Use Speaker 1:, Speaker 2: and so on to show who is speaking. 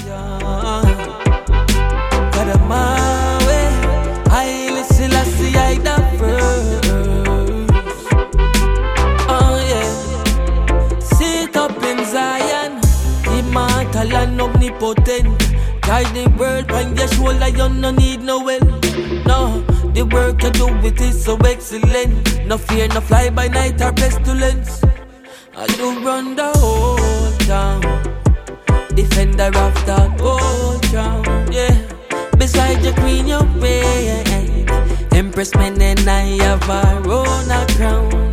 Speaker 1: Got a my way. I listen, I see, I the first. Oh yeah. Sit up in Zion, immortal and omnipotent. Guide the world on your shoulder, you no need no help. No, the work you do it is so excellent. No fear, no fly by night or pestilence. I do run the whole town, defender of the whole town. Yeah, beside your queen, your way. Empress men and I have our own crown.